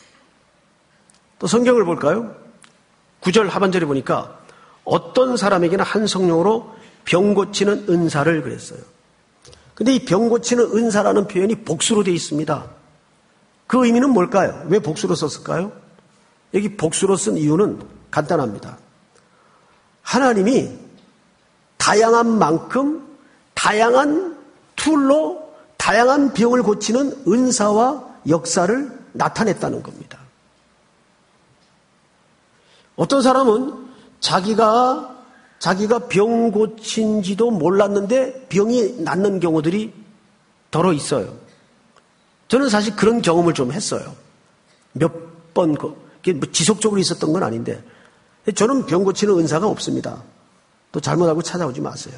또 성경을 볼까요? 구 절 하반절에 보니까 어떤 사람에게는 한 성령으로 병 고치는 은사를 그랬어요. 근데 이 병 고치는 은사라는 표현이 복수로 되어 있습니다. 그 의미는 뭘까요? 왜 복수로 썼을까요? 여기 복수로 쓴 이유는 간단합니다. 하나님이 다양한 만큼 다양한 툴로 다양한 병을 고치는 은사와 역사를 나타냈다는 겁니다. 어떤 사람은 자기가 자기가 병 고친지도 몰랐는데 병이 낫는 경우들이 더러 있어요. 저는 사실 그런 경험을 좀 했어요. 몇 번, 뭐 지속적으로 있었던 건 아닌데, 저는 병 고치는 은사가 없습니다. 또 잘못 알고 찾아오지 마세요.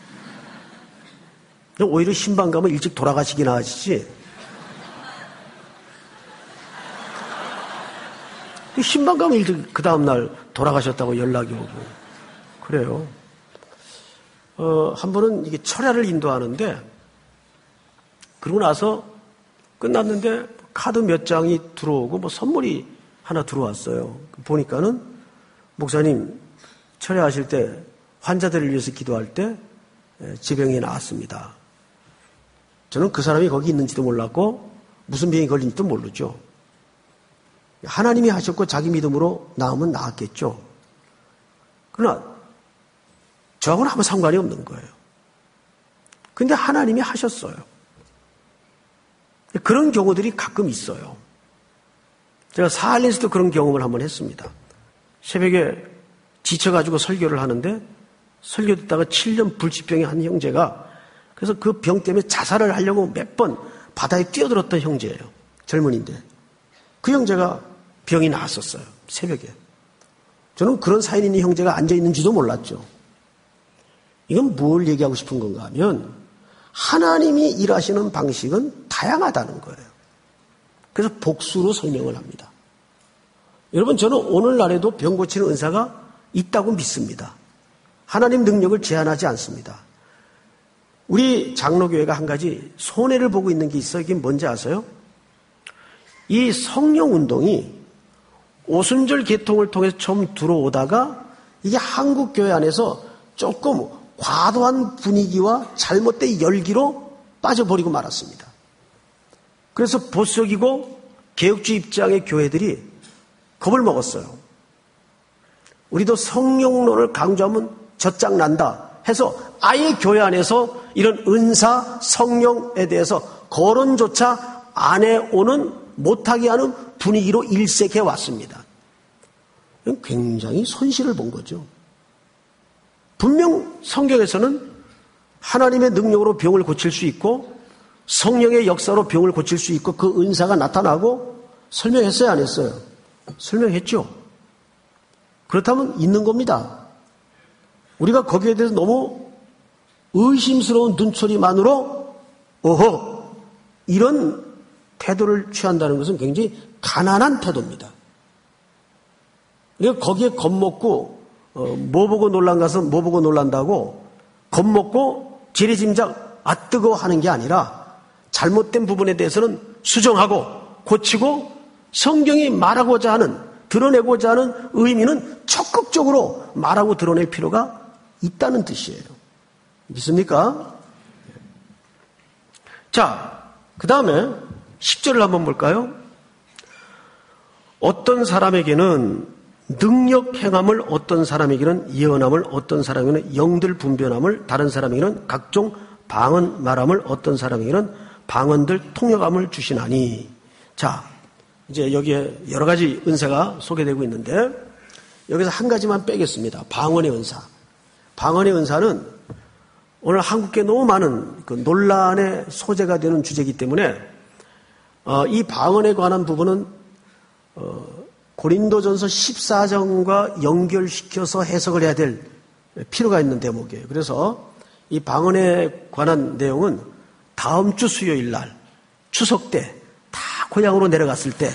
오히려 신방 가면 일찍 돌아가시긴 하시지. 신방 가면 일찍 그 다음날 돌아가셨다고 연락이 오고. 그래요. 어, 한 번은 이게 철야를 인도하는데, 그러고 나서 끝났는데 카드 몇 장이 들어오고 뭐 선물이 하나 들어왔어요. 보니까는 목사님 철야하실 때 환자들을 위해서 기도할 때 지병이 나왔습니다. 저는 그 사람이 거기 있는지도 몰랐고 무슨 병이 걸린지도 모르죠. 하나님이 하셨고 자기 믿음으로 나으면 나았겠죠. 그러나 저하고는 아무 상관이 없는 거예요. 근데 하나님이 하셨어요. 그런 경우들이 가끔 있어요. 제가 사할린에서도 그런 경험을 한번 했습니다. 새벽에 지쳐가지고 설교를 하는데 설교 듣다가 칠 년 불치병의 한 형제가 그래서 그 병 때문에 자살을 하려고 몇 번 바다에 뛰어들었던 형제예요. 젊은이인데. 그 형제가 병이 나았었어요. 새벽에. 저는 그런 사연 있는 형제가 앉아있는지도 몰랐죠. 이건 뭘 얘기하고 싶은 건가 하면 하나님이 일하시는 방식은 다양하다는 거예요. 그래서 복수로 설명을 합니다. 여러분, 저는 오늘날에도 병 고치는 은사가 있다고 믿습니다. 하나님 능력을 제한하지 않습니다. 우리 장로교회가 한 가지 손해를 보고 있는 게 있어요. 이게 뭔지 아세요? 이 성령 운동이 오순절 개통을 통해서 처음 들어오다가 이게 한국 교회 안에서 조금 과도한 분위기와 잘못된 열기로 빠져버리고 말았습니다. 그래서 보수적이고 개혁주의 입장의 교회들이 겁을 먹었어요. 우리도 성령론을 강조하면 젖장난다 해서 아예 교회 안에서 이런 은사, 성령에 대해서 거론조차 안 해오는 못하게 하는 분위기로 일색해 왔습니다. 굉장히 손실을 본 거죠. 분명 성경에서는 하나님의 능력으로 병을 고칠 수 있고 성령의 역사로 병을 고칠 수 있고 그 은사가 나타나고 설명했어요, 안 했어요? 설명했죠. 그렇다면 있는 겁니다. 우리가 거기에 대해서 너무 의심스러운 눈초리만으로 어허 이런 태도를 취한다는 것은 굉장히 가난한 태도입니다. 우리가 거기에 겁먹고 어, 뭐 보고 놀란 가서 뭐 보고 놀란다고 겁먹고 지레짐작 아 뜨거워 하는 게 아니라 잘못된 부분에 대해서는 수정하고 고치고 성경이 말하고자 하는 드러내고자 하는 의미는 적극적으로 말하고 드러낼 필요가 있다는 뜻이에요. 믿습니까? 자, 그 다음에 십 절을 한번 볼까요? 어떤 사람에게는 능력 행함을, 어떤 사람에게는 예언함을, 어떤 사람에게는 영들 분별함을, 다른 사람에게는 각종 방언 말함을, 어떤 사람에게는 방언들 통역함을 주시나니. 자, 이제 여기에 여러 가지 은사가 소개되고 있는데 여기서 한 가지만 빼겠습니다. 방언의 은사. 방언의 은사는 오늘 한국에 너무 많은 그 논란의 소재가 되는 주제이기 때문에 어, 이 방언에 관한 부분은 어, 고린도전서 십사 장과 연결시켜서 해석을 해야 될 필요가 있는 대목이에요. 그래서 이 방언에 관한 내용은 다음 주 수요일 날 추석 때 다 고향으로 내려갔을 때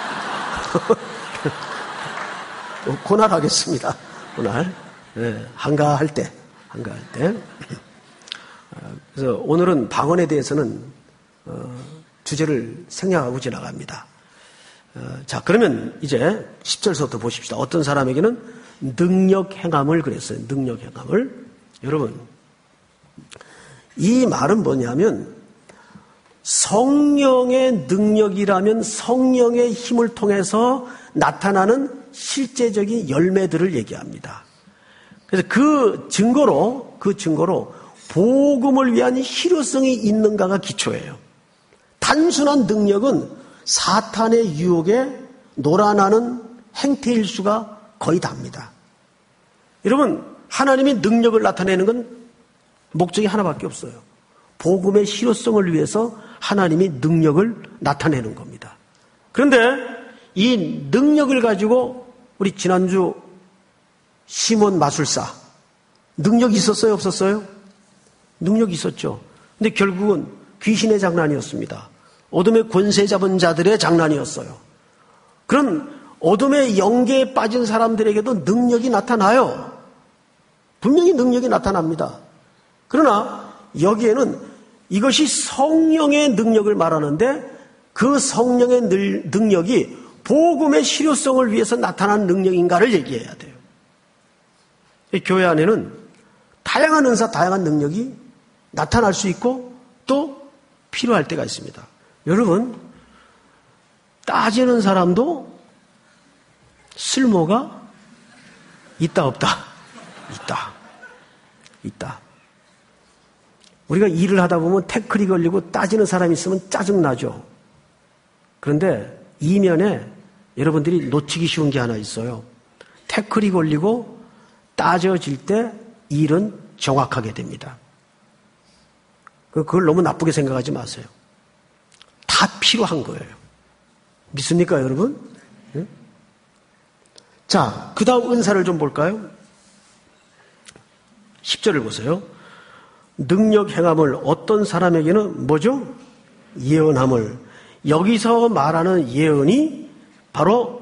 그날 하겠습니다. 그날 네, 한가할 때 한가할 때 그래서 오늘은 방언에 대해서는 어, 주제를 생략하고 지나갑니다. 어, 자, 그러면 이제 십 절서부터 보십시다. 어떤 사람에게는 능력 행함을 그랬어요. 능력 행함을. 여러분, 이 말은 뭐냐면 성령의 능력이라면 성령의 힘을 통해서 나타나는 실제적인 열매들을 얘기합니다. 그래서 그 증거로, 그 증거로 복음을 위한 실효성이 있는가가 기초예요. 단순한 능력은 사탄의 유혹에 놀아나는 행태일 수가 거의 답니다. 여러분, 하나님이 능력을 나타내는 건 목적이 하나밖에 없어요. 복음의 실효성을 위해서 하나님이 능력을 나타내는 겁니다. 그런데 이 능력을 가지고 우리 지난주 시몬 마술사 능력이 있었어요? 없었어요? 능력이 있었죠. 근데 결국은 귀신의 장난이었습니다. 어둠의 권세 잡은 자들의 장난이었어요. 그런 어둠의 영계에 빠진 사람들에게도 능력이 나타나요. 분명히 능력이 나타납니다. 그러나 여기에는 이것이 성령의 능력을 말하는데 그 성령의 능력이 복음의 실효성을 위해서 나타난 능력인가를 얘기해야 돼요. 이 교회 안에는 다양한 은사, 다양한 능력이 나타날 수 있고 또 필요할 때가 있습니다. 여러분, 따지는 사람도 쓸모가 있다 없다? 있다. 있다. 우리가 일을 하다 보면 태클이 걸리고 따지는 사람이 있으면 짜증나죠. 그런데 이면에 여러분들이 놓치기 쉬운 게 하나 있어요. 태클이 걸리고 따져질 때 일은 정확하게 됩니다. 그걸 너무 나쁘게 생각하지 마세요. 다 필요한 거예요. 믿습니까, 여러분? 네? 자, 그 다음 은사를 좀 볼까요? 십 절을 보세요. 능력 행함을 어떤 사람에게는 뭐죠? 예언함을. 여기서 말하는 예언이 바로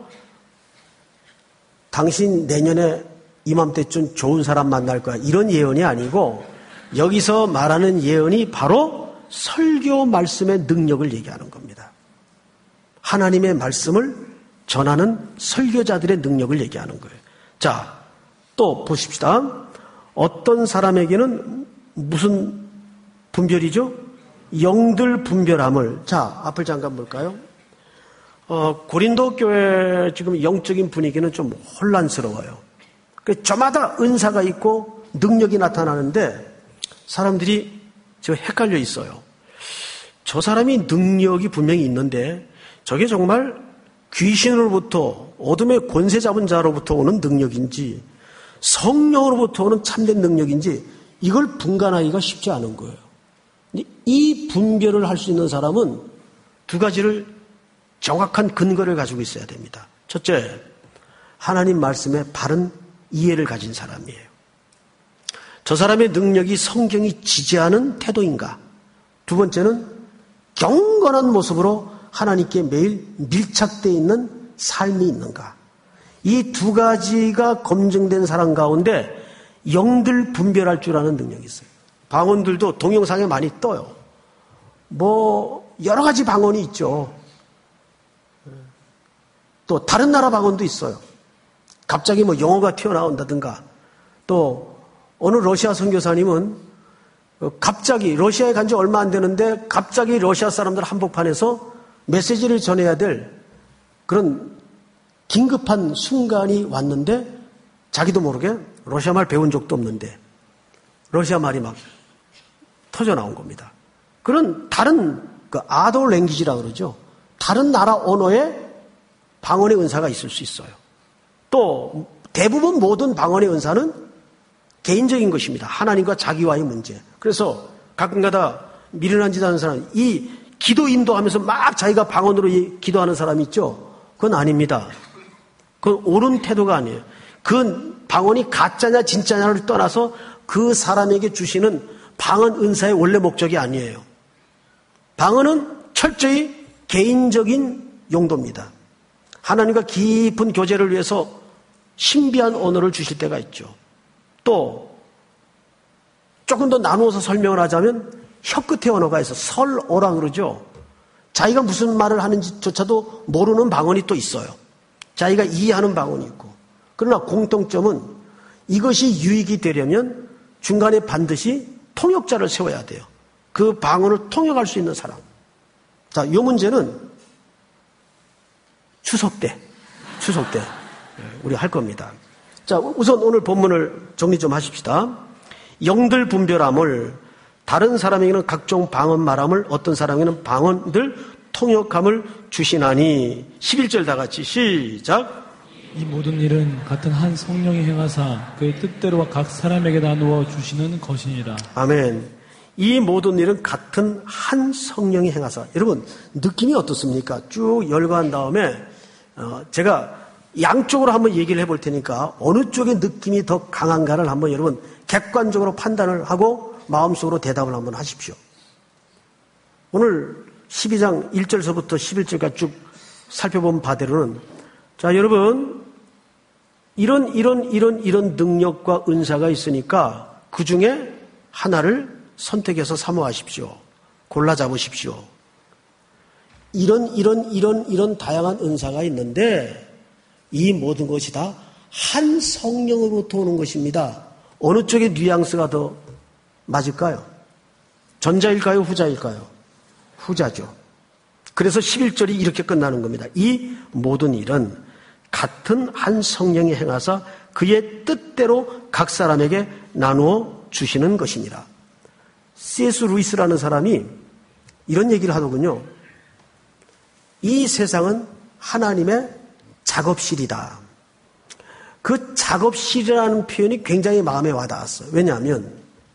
당신 내년에 이맘때쯤 좋은 사람 만날 거야. 이런 예언이 아니고 여기서 말하는 예언이 바로 설교 말씀의 능력을 얘기하는 겁니다. 하나님의 말씀을 전하는 설교자들의 능력을 얘기하는 거예요. 자, 또 보십시다. 어떤 사람에게는 무슨 분별이죠? 영들 분별함을. 자, 앞을 잠깐 볼까요? 어, 고린도 교회 지금 영적인 분위기는 좀 혼란스러워요. 그 저마다 은사가 있고 능력이 나타나는데 사람들이 지금 헷갈려 있어요. 저 사람이 능력이 분명히 있는데 저게 정말 귀신으로부터 어둠의 권세 잡은 자로부터 오는 능력인지 성령으로부터 오는 참된 능력인지 이걸 분간하기가 쉽지 않은 거예요. 이 분별을 할 수 있는 사람은 두 가지를 정확한 근거를 가지고 있어야 됩니다. 첫째, 하나님 말씀에 바른 이해를 가진 사람이에요. 저 사람의 능력이 성경이 지지하는 태도인가? 두 번째는 경건한 모습으로 하나님께 매일 밀착되어 있는 삶이 있는가? 이 두 가지가 검증된 사람 가운데 영들 분별할 줄 아는 능력이 있어요. 방언들도 동영상에 많이 떠요. 뭐 여러 가지 방언이 있죠. 또 다른 나라 방언도 있어요. 갑자기 뭐 영어가 튀어나온다든가 또 어느 러시아 선교사님은 갑자기 러시아에 간 지 얼마 안 되는데 갑자기 러시아 사람들 한복판에서 메시지를 전해야 될 그런 긴급한 순간이 왔는데 자기도 모르게 러시아 말 배운 적도 없는데 러시아 말이 막 터져 나온 겁니다. 그런 다른 그 아더 랭귀지라고 그러죠. 다른 나라 언어의 방언의 은사가 있을 수 있어요. 또 대부분 모든 방언의 은사는 개인적인 것입니다. 하나님과 자기와의 문제. 그래서 가끔가다 미련한 짓 하는 사람, 이 기도 인도하면서 막 자기가 방언으로 기도하는 사람이 있죠. 그건 아닙니다. 그건 옳은 태도가 아니에요. 그 방언이 가짜냐 진짜냐를 떠나서 그 사람에게 주시는 방언 은사의 원래 목적이 아니에요. 방언은 철저히 개인적인 용도입니다. 하나님과 깊은 교제를 위해서 신비한 언어를 주실 때가 있죠. 또 조금 더 나누어서 설명을 하자면 혀끝의 언어가 있어 설어라 그러죠. 자기가 무슨 말을 하는지조차도 모르는 방언이 또 있어요. 자기가 이해하는 방언이 있고. 그러나 공통점은 이것이 유익이 되려면 중간에 반드시 통역자를 세워야 돼요. 그 방언을 통역할 수 있는 사람. 자, 이 문제는 추석 때, 추석 때 우리 할 겁니다. 자, 우선 오늘 본문을 정리 좀 하십시다. 영들 분별함을, 다른 사람에게는 각종 방언 말함을, 어떤 사람에게는 방언들 통역함을 주시나니. 십일 절 다 같이 시작. 이 모든 일은 같은 한 성령이 행하사 그의 뜻대로 각 사람에게 나누어 주시는 것이니라. 아멘. 이 모든 일은 같은 한 성령이 행하사. 여러분 느낌이 어떻습니까? 쭉 열거한 다음에 어, 제가 양쪽으로 한번 얘기를 해볼 테니까 어느 쪽의 느낌이 더 강한가를 한번 여러분 객관적으로 판단을 하고 마음속으로 대답을 한번 하십시오. 오늘 십이 장 일 절서부터 십일 절까지 쭉 살펴본 바대로는 자 여러분 이런 이런 이런 이런 능력과 은사가 있으니까 그 중에 하나를 선택해서 사모하십시오. 골라 잡으십시오. 이런 이런 이런 이런 다양한 은사가 있는데 이 모든 것이 다 한 성령으로부터 오는 것입니다. 어느 쪽의 뉘앙스가 더 맞을까요? 전자일까요? 후자일까요? 후자죠. 그래서 십일 절이 이렇게 끝나는 겁니다. 이 모든 일은 같은 한 성령이 행하사 그의 뜻대로 각 사람에게 나누어 주시는 것이니라. 씨에스 루이스라는 사람이 이런 얘기를 하더군요. 이 세상은 하나님의 작업실이다. 그 작업실이라는 표현이 굉장히 마음에 와닿았어요. 왜냐하면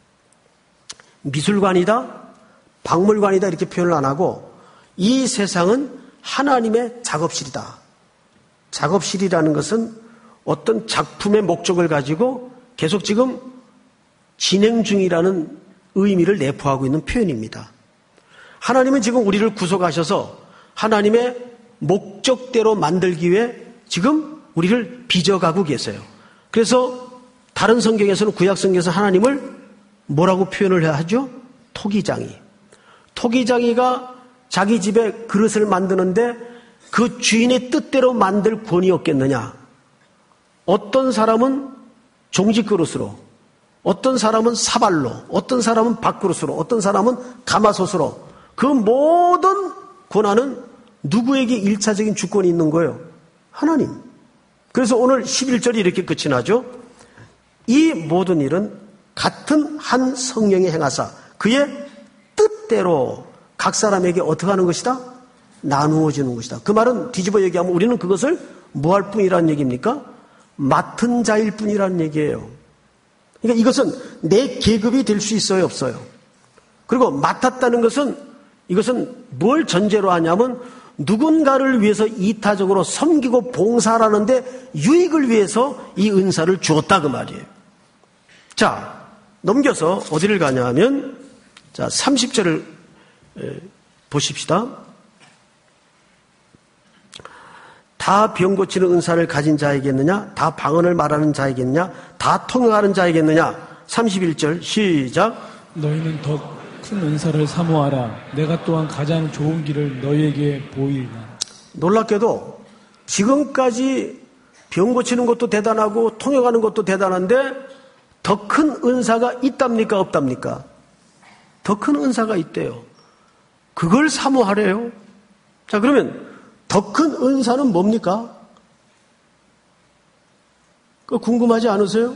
미술관이다, 박물관이다 이렇게 표현을 안 하고 이 세상은 하나님의 작업실이다. 작업실이라는 것은 어떤 작품의 목적을 가지고 계속 지금 진행 중이라는 의미를 내포하고 있는 표현입니다. 하나님은 지금 우리를 구속하셔서 하나님의 목적대로 만들기 위해 지금 우리를 빚어가고 계세요. 그래서 다른 성경에서는 구약 성경에서 하나님을 뭐라고 표현을 해야 하죠? 토기장이. 토기장이가 자기 집에 그릇을 만드는데 그 주인의 뜻대로 만들 권위 없겠느냐? 어떤 사람은 종지 그릇으로, 어떤 사람은 사발로, 어떤 사람은 밥그릇으로, 어떤 사람은 가마솥으로 그 모든 권한은 누구에게 일차적인 주권이 있는 거예요? 하나님. 그래서 오늘 십일 절이 이렇게 끝이 나죠. 이 모든 일은 같은 한 성령이 행하사 그의 뜻대로 각 사람에게 어떻게 하는 것이다? 나누어지는 것이다. 그 말은 뒤집어 얘기하면 우리는 그것을 뭐 할 뿐이라는 얘기입니까? 맡은 자일 뿐이라는 얘기예요. 그러니까 이것은 내 계급이 될 수 있어요, 없어요? 그리고 맡았다는 것은 이것은 뭘 전제로 하냐면 누군가를 위해서 이타적으로 섬기고 봉사를 하는데 유익을 위해서 이 은사를 주었다 그 말이에요. 자, 넘겨서 어디를 가냐 하면 자, 삼십 절을 보십시다. 다 병 고치는 은사를 가진 자이겠느냐? 다 방언을 말하는 자이겠느냐? 다 통역하는 자이겠느냐? 삼십일 절 시작. 너희는 더 큰 은사를 사모하라. 내가 또한 가장 좋은 길을 너희에게 보이리라. 놀랍게도 지금까지 병 고치는 것도 대단하고 통역하는 것도 대단한데 더 큰 은사가 있답니까? 없답니까? 더 큰 은사가 있대요. 그걸 사모하래요. 자, 그러면 더 큰 은사는 뭡니까? 그거 궁금하지 않으세요?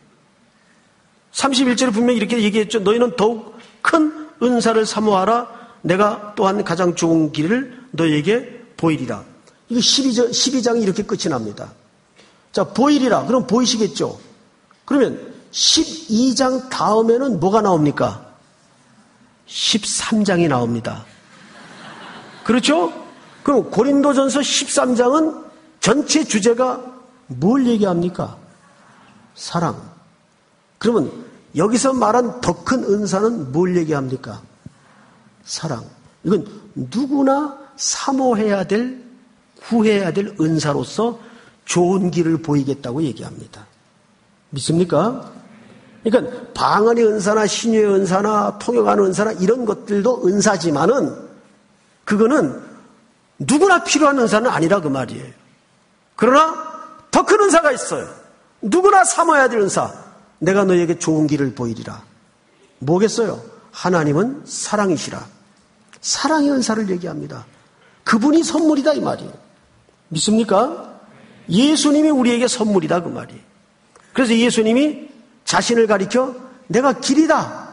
삼십일 절에 분명히 이렇게 얘기했죠. 너희는 더욱 큰 은사를 사모하라. 내가 또한 가장 좋은 길을 너희에게 보이리라. 이거 십이 장, 십이 장이 이렇게 끝이 납니다. 자, 보이리라. 그럼 보이시겠죠? 그러면 십이 장 다음에는 뭐가 나옵니까? 십삼 장이 나옵니다. 그렇죠? 그럼 고린도전서 십삼 장은 전체 주제가 뭘 얘기합니까? 사랑. 그러면 여기서 말한 더 큰 은사는 뭘 얘기합니까? 사랑. 이건 누구나 사모해야 될, 구해야 될 은사로서 좋은 길을 보이겠다고 얘기합니다. 믿습니까? 그러니까 방언의 은사나 신유의 은사나 통역하는 은사나 이런 것들도 은사지만은 그거는 누구나 필요한 은사는 아니라 그 말이에요. 그러나 더 큰 은사가 있어요. 누구나 사모해야 될 은사. 내가 너에게 좋은 길을 보이리라. 뭐겠어요? 하나님은 사랑이시라. 사랑의 은사를 얘기합니다. 그분이 선물이다 이 말이에요. 믿습니까? 예수님이 우리에게 선물이다 그 말이에요. 그래서 예수님이 자신을 가리켜 내가 길이다.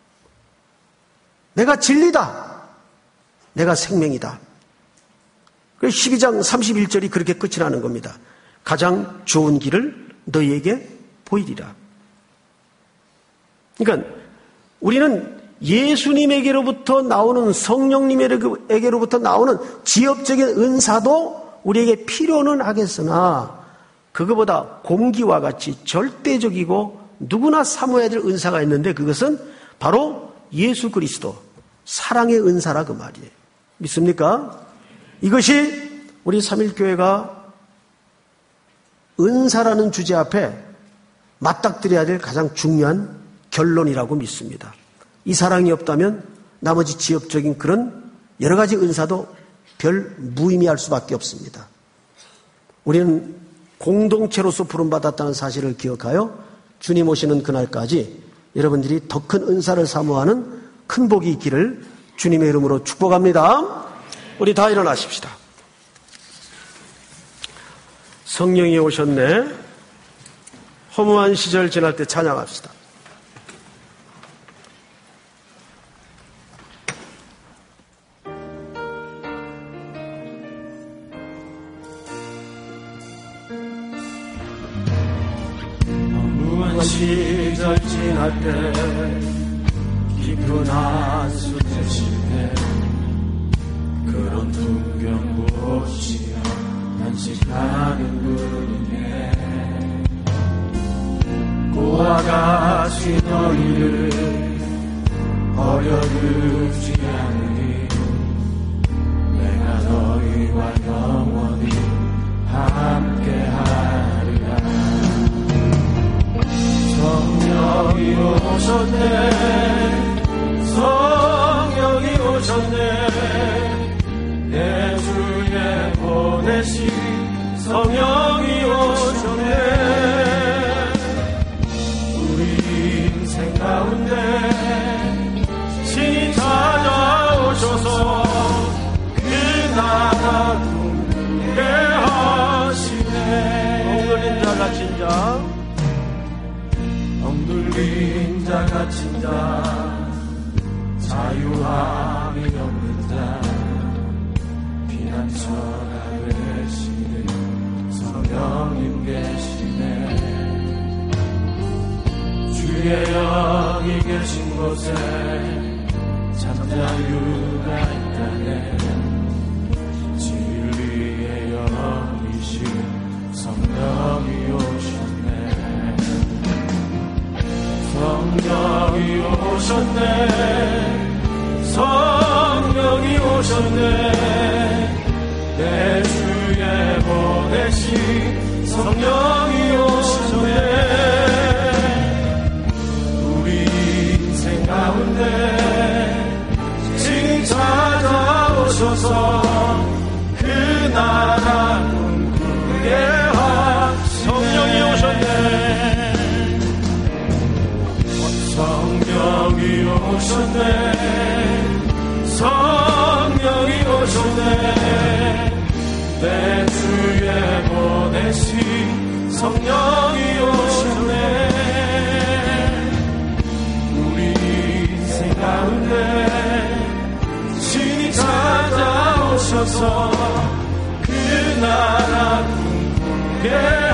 내가 진리다. 내가 생명이다. 그래서 십이 장 삼십일 절이 그렇게 끝이 나는 겁니다. 가장 좋은 길을 너희에게 보이리라. 그러니까 우리는 예수님에게로부터 나오는, 성령님에게로부터 나오는 지엽적인 은사도 우리에게 필요는 하겠으나 그것보다 공기와 같이 절대적이고 누구나 사모해야 될 은사가 있는데, 그것은 바로 예수 그리스도 사랑의 은사라 그 말이에요. 믿습니까? 이것이 우리 삼일교회가 은사라는 주제 앞에 맞닥뜨려야 될 가장 중요한 결론이라고 믿습니다. 이 사랑이 없다면 나머지 지엽적인 그런 여러 가지 은사도 별 무의미할 수밖에 없습니다. 우리는 공동체로서 부름받았다는 사실을 기억하여 주님 오시는 그날까지 여러분들이 더 큰 은사를 사모하는 큰 복이 있기를 주님의 이름으로 축복합니다. 우리 다 일어나십시다. 성령이 오셨네. 허무한 시절 지날 때 찬양합시다. 허무한 시절 지날 때 깊은 한숨 내쉴 때 그런 풍경 보시며 안식하는 분이네. 고와 같이 너희를 버려두지 않으니 내가 너희와 영원히 함께하리라. 성령이 오셨네. 성령이 오셨네. 내 주에 보내신 성령이 오셨네. 우리 인생 가운데 신이 찾아오셔서 그 나라 꿈꾸게 하시네. 억눌린 자 갇힌 자, 억눌린 자 갇힌 자, 자유함이 없는 자, 피난처가 되시는 성령님 계시네. 주의 영이 계신 곳에 잠자유가 있다네. 진리의 영이신 성령이 오셨네. 성령이 오셨네. 성령이 오셨네. 내 주에 보내신 성령이 오셨네. 우리 인생 가운데 지금 찾아오셔서 그 나라 꿈꾸게 하시네. 성령이 오셨네. 성령이 오셨네. 성령이 오셨네. 내 주에 보내신 성령이 오셨네. 우리 인생 가운데 신이 찾아오셔서 그 나라 꿈꾸게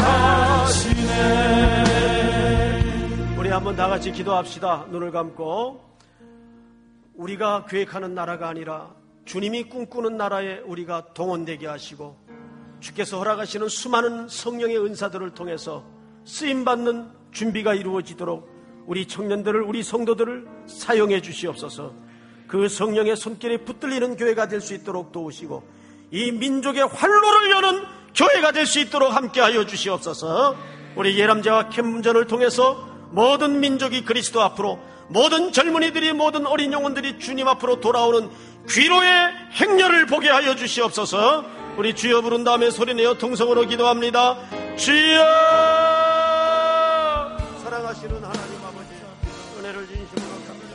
하시네. 우리 한번 다 같이 기도합시다. 눈을 감고. 우리가 계획하는 나라가 아니라 주님이 꿈꾸는 나라에 우리가 동원되게 하시고, 주께서 허락하시는 수많은 성령의 은사들을 통해서 쓰임받는 준비가 이루어지도록 우리 청년들을, 우리 성도들을 사용해 주시옵소서. 그 성령의 손길에 붙들리는 교회가 될 수 있도록 도우시고, 이 민족의 활로를 여는 교회가 될 수 있도록 함께하여 주시옵소서. 우리 예람제와 캠전을 통해서 모든 민족이 그리스도 앞으로, 모든 젊은이들이, 모든 어린 영혼들이 주님 앞으로 돌아오는 귀로의 행렬을 보게 하여 주시옵소서. 우리 주여 부른 다음에 소리내어 통성으로 기도합니다. 주여! 사랑하시는 하나님 아버지, 은혜를 진심으로 감사합니다.